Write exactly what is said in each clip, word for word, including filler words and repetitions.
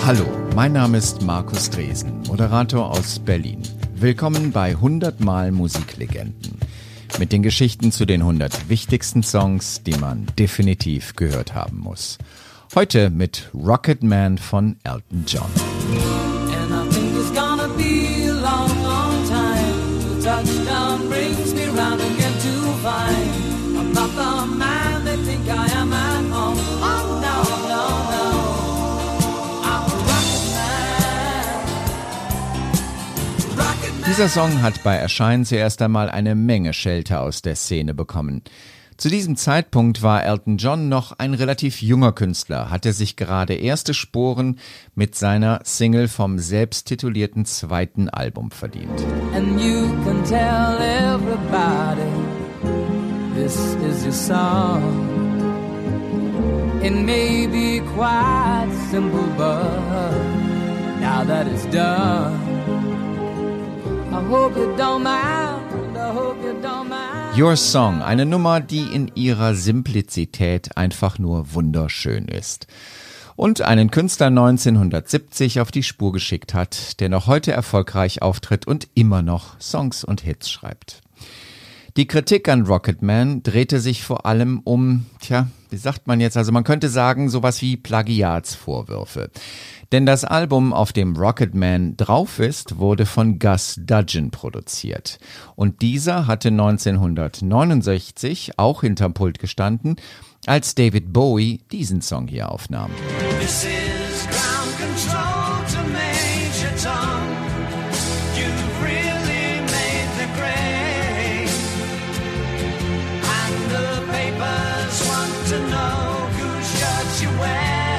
Hallo, mein Name ist Markus Dresen, Moderator aus Berlin. Willkommen bei hundert Mal Musiklegenden. Mit den Geschichten zu den hundert wichtigsten Songs, die man definitiv gehört haben muss. Heute mit Rocket Man von Elton John. And I think it's gonna be a long, long time. The touchdown brings me round again to find I'm not the man they think I am at home. Oh no, no, no, I'm a rocket man. Rocket man. Dieser Song hat bei Erscheinen zuerst einmal eine Menge Schelte aus der Szene bekommen. Zu diesem Zeitpunkt war Elton John noch ein relativ junger Künstler, hatte sich gerade erste Sporen mit seiner Single vom selbsttitulierten zweiten Album verdient. And you can tell everybody this is your song. It may be quite simple, but now that it's done, I hope you don't mind, I hope you don't mind. Your Song, eine Nummer, die in ihrer Simplizität einfach nur wunderschön ist. Und einen Künstler neunzehnhundertsiebzig auf die Spur geschickt hat, der noch heute erfolgreich auftritt und immer noch Songs und Hits schreibt. Die Kritik an Rocket Man drehte sich vor allem um, tja, wie sagt man jetzt, also man könnte sagen, sowas wie Plagiatsvorwürfe. Denn das Album, auf dem Rocket Man drauf ist, wurde von Gus Dudgeon produziert. Und dieser hatte neunzehnhundertneunundsechzig auch hinterm Pult gestanden, als David Bowie diesen Song hier aufnahm. This is ground control to Major Tom. You've really made the grade. And the papers want to know whose shirt you wear.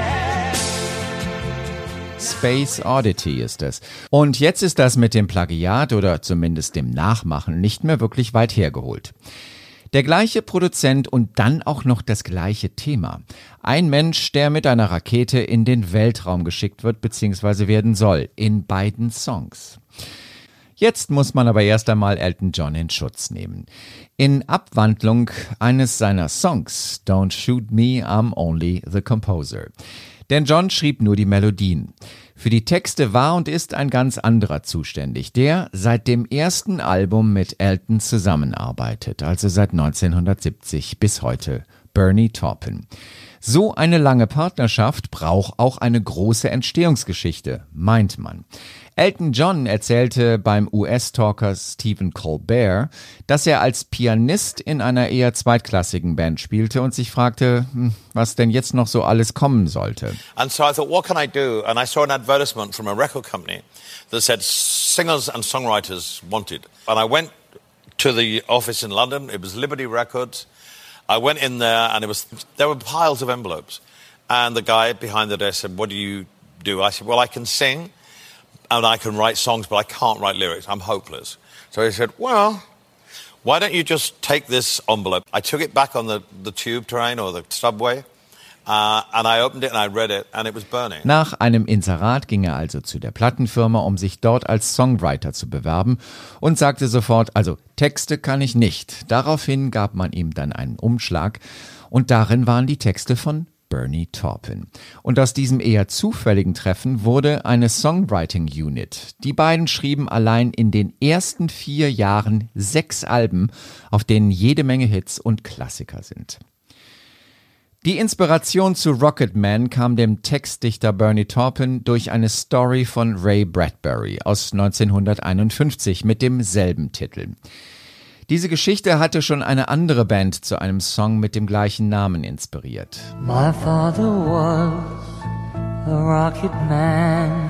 Space Oddity ist es. Und jetzt ist das mit dem Plagiat oder zumindest dem Nachmachen nicht mehr wirklich weit hergeholt. Der gleiche Produzent und dann auch noch das gleiche Thema. Ein Mensch, der mit einer Rakete in den Weltraum geschickt wird bzw. werden soll, in beiden Songs. Jetzt muss man aber erst einmal Elton John in Schutz nehmen. In Abwandlung eines seiner Songs, Don't Shoot Me, I'm Only the Composer. Denn John schrieb nur die Melodien. Für die Texte war und ist ein ganz anderer zuständig, der seit dem ersten Album mit Elton zusammenarbeitet, also seit neunzehnhundertsiebzig bis heute, Bernie Taupin. So eine lange Partnerschaft braucht auch eine große Entstehungsgeschichte, meint man. Elton John erzählte beim U S-Talker Stephen Colbert, dass er als Pianist in einer eher zweitklassigen Band spielte und sich fragte, was denn jetzt noch so alles kommen sollte. And so I thought, what can I do? And I saw an advertisement from a record company that said singers and songwriters wanted. And I went to the office in London. It was Liberty Records. I went in there and it was there were piles of envelopes. And the guy behind the desk said, what do you do? I said, well, I can sing. And I can write songs, but I can't write lyrics. I'm hopeless. So he said, well, why don't you just take this envelope? I took it back on the, the tube train or the subway, uh, and I opened it and I read it, and it was Bernie. Nach einem Inserat ging er also zu der Plattenfirma, um sich dort als Songwriter zu bewerben und sagte sofort, also Texte kann ich nicht. Daraufhin gab man ihm dann einen Umschlag und darin waren die Texte von Bernie Taupin. Und aus diesem eher zufälligen Treffen wurde eine Songwriting-Unit. Die beiden schrieben allein in den ersten vier Jahren sechs Alben, auf denen jede Menge Hits und Klassiker sind. Die Inspiration zu Rocket Man kam dem Textdichter Bernie Taupin durch eine Story von Ray Bradbury aus neunzehnhunderteinundfünfzig mit demselben Titel. Diese Geschichte hatte schon eine andere Band zu einem Song mit dem gleichen Namen inspiriert. My father was a rocket man.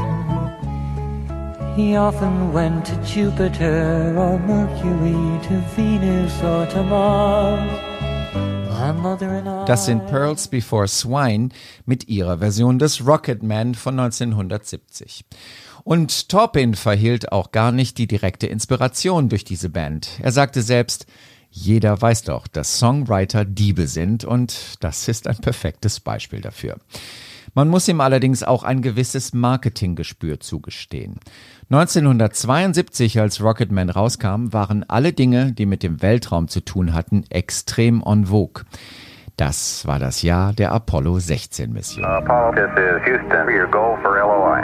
He often went to Jupiter or Mercury, to Venus or to Mars. My mother and I... Das sind Pearls Before Swine mit ihrer Version des Rocket Man von neunzehnhundertsiebzig. Und Taupin verhielt auch gar nicht die direkte Inspiration durch diese Band. Er sagte selbst, jeder weiß doch, dass Songwriter Diebe sind und das ist ein perfektes Beispiel dafür. Man muss ihm allerdings auch ein gewisses Marketinggespür zugestehen. neunzehnhundertzweiundsiebzig, als Rocket Man rauskam, waren alle Dinge, die mit dem Weltraum zu tun hatten, extrem en vogue. Das war das Jahr der Apollo sechzehn Mission. Apollo, this is Houston, your goal for L O I.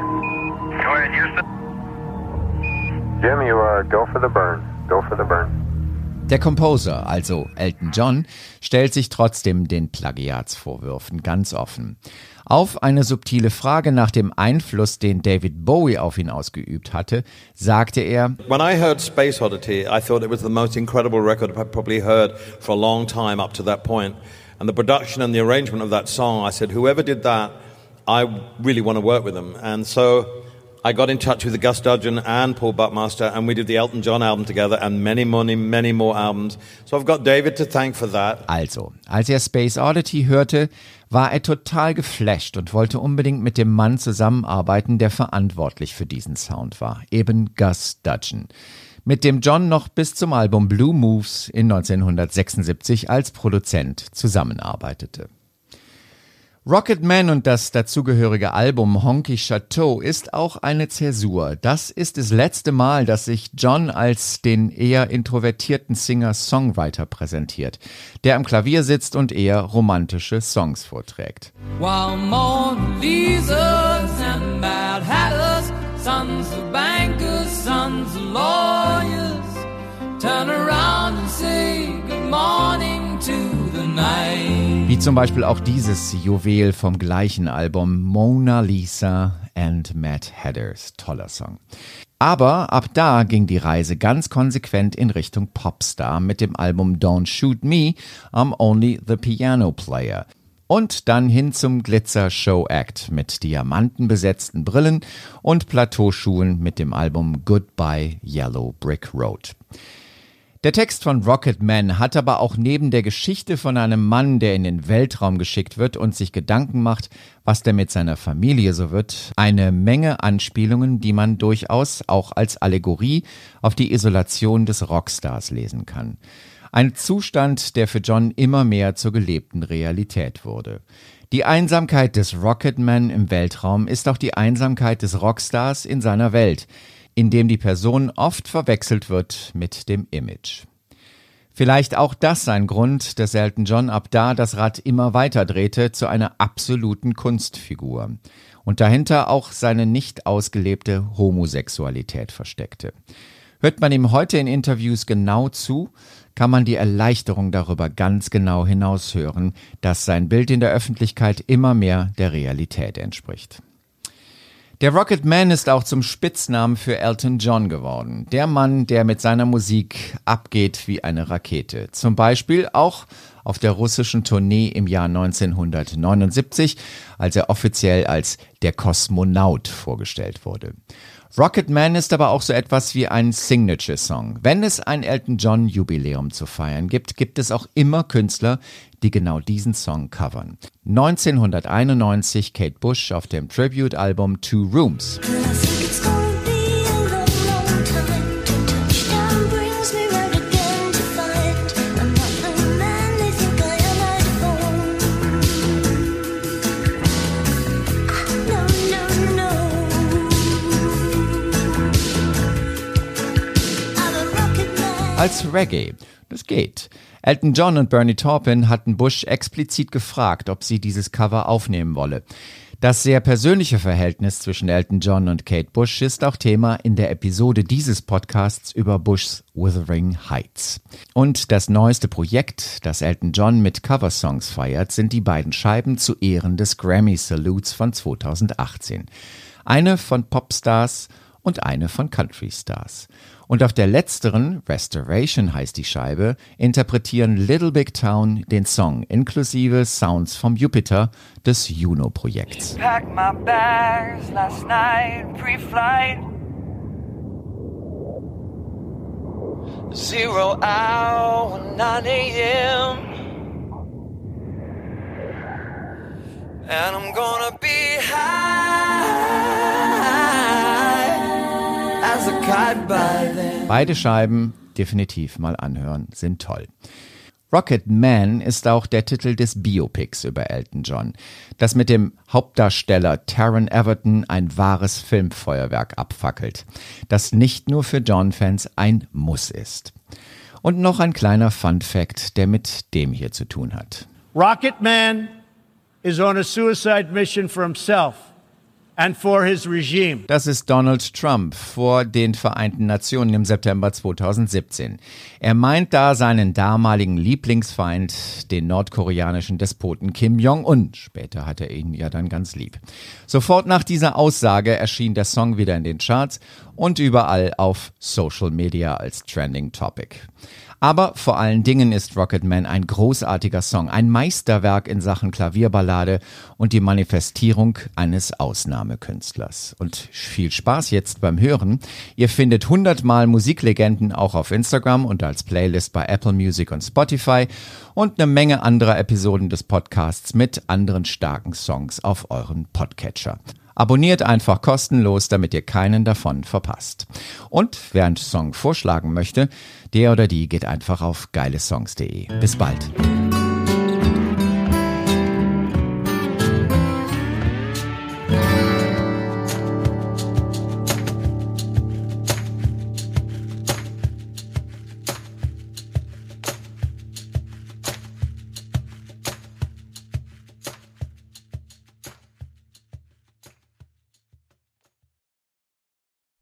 Jim, you uh, go for the burn. Go for the burn. Der Composer, also Elton John, stellt sich trotzdem den Plagiatsvorwürfen ganz offen. Auf eine subtile Frage nach dem Einfluss, den David Bowie auf ihn ausgeübt hatte, sagte er: When I heard Space Oddity, I thought it was the most incredible record I've probably heard for a long time up to that point. And the production and the arrangement of that song, I said, whoever did that, I really want to work with them. And so I got in touch with Gus Dudgeon and Paul Buckmaster, and we did the Elton John album together and many, many, many more albums. So I've got David to thank for that. Also, als er Space Oddity hörte, war er total geflasht und wollte unbedingt mit dem Mann zusammenarbeiten, der verantwortlich für diesen Sound war, eben Gus Dudgeon, mit dem John noch bis zum Album Blue Moves in neunzehnhundertsechsundsiebzig als Produzent zusammenarbeitete. Rocket Man und das dazugehörige Album Honky Chateau ist auch eine Zäsur. Das ist das letzte Mal, dass sich John als den eher introvertierten Singer-Songwriter präsentiert, der am Klavier sitzt und eher romantische Songs vorträgt. While Mona Lisas and Mad Hatters, sons of bankers, sons of lawyers, turn around and say good morning to the night. Wie zum Beispiel auch dieses Juwel vom gleichen Album Mona Lisa and Mad Hatters. Toller Song. Aber ab da ging die Reise ganz konsequent in Richtung Popstar mit dem Album Don't Shoot Me, I'm Only the Piano Player. Und dann hin zum Glitzer-Show-Act mit diamantenbesetzten Brillen und Plateauschuhen mit dem Album Goodbye Yellow Brick Road. Der Text von Rocket Man hat aber auch neben der Geschichte von einem Mann, der in den Weltraum geschickt wird und sich Gedanken macht, was der mit seiner Familie so wird, eine Menge Anspielungen, die man durchaus auch als Allegorie auf die Isolation des Rockstars lesen kann. Ein Zustand, der für John immer mehr zur gelebten Realität wurde. Die Einsamkeit des Rocket Man im Weltraum ist auch die Einsamkeit des Rockstars in seiner Welt, in dem die Person oft verwechselt wird mit dem Image. Vielleicht auch das ein Grund, dass Elton John ab da das Rad immer weiter drehte zu einer absoluten Kunstfigur und dahinter auch seine nicht ausgelebte Homosexualität versteckte. Hört man ihm heute in Interviews genau zu, kann man die Erleichterung darüber ganz genau hinaushören, dass sein Bild in der Öffentlichkeit immer mehr der Realität entspricht. Der Rocket Man ist auch zum Spitznamen für Elton John geworden. Der Mann, der mit seiner Musik abgeht wie eine Rakete. Zum Beispiel auch auf der russischen Tournee im Jahr neunzehnhundertneunundsiebzig, als er offiziell als der Kosmonaut vorgestellt wurde. Rocket Man ist aber auch so etwas wie ein Signature-Song. Wenn es ein Elton John-Jubiläum zu feiern gibt, gibt es auch immer Künstler, die genau diesen Song covern. neunzehnhunderteinundneunzig Kate Bush auf dem Tribute-Album Two Rooms. Als Reggae. Das geht. Elton John und Bernie Taupin hatten Bush explizit gefragt, ob sie dieses Cover aufnehmen wolle. Das sehr persönliche Verhältnis zwischen Elton John und Kate Bush ist auch Thema in der Episode dieses Podcasts über Bushs Wuthering Heights. Und das neueste Projekt, das Elton John mit Coversongs feiert, sind die beiden Scheiben zu Ehren des Grammy Salutes von zweitausendachtzehn. Eine von Popstars und eine von Country Stars. Und auf der letzteren, Restoration heißt die Scheibe, interpretieren Little Big Town den Song inklusive Sounds vom Jupiter des Juno-Projekts. Packed my bags last night, pre-flight. Zero hour, nine a.m. And I'm gonna be high. Beide Scheiben, definitiv mal anhören, sind toll. Rocket Man ist auch der Titel des Biopics über Elton John, das mit dem Hauptdarsteller Taron Egerton ein wahres Filmfeuerwerk abfackelt, das nicht nur für John-Fans ein Muss ist. Und noch ein kleiner Fun-Fact, der mit dem hier zu tun hat. Rocket Man is on a suicide mission for himself. and for his regime. Das ist Donald Trump vor den Vereinten Nationen im September zweitausendsiebzehn. Er meint da seinen damaligen Lieblingsfeind, den nordkoreanischen Despoten Kim Jong-un. Später hat er ihn ja dann ganz lieb. Sofort nach dieser Aussage erschien der Song wieder in den Charts und überall auf Social Media als Trending Topic. Aber vor allen Dingen ist Rocket Man ein großartiger Song, ein Meisterwerk in Sachen Klavierballade und die Manifestierung eines Ausnahmekünstlers. Und viel Spaß jetzt beim Hören. Ihr findet hundertmal Musiklegenden auch auf Instagram und als Playlist bei Apple Music und Spotify und eine Menge anderer Episoden des Podcasts mit anderen starken Songs auf euren Podcatcher. Abonniert einfach kostenlos, damit ihr keinen davon verpasst. Und wer einen Song vorschlagen möchte, der oder die geht einfach auf geilesongs punkt de. Bis bald.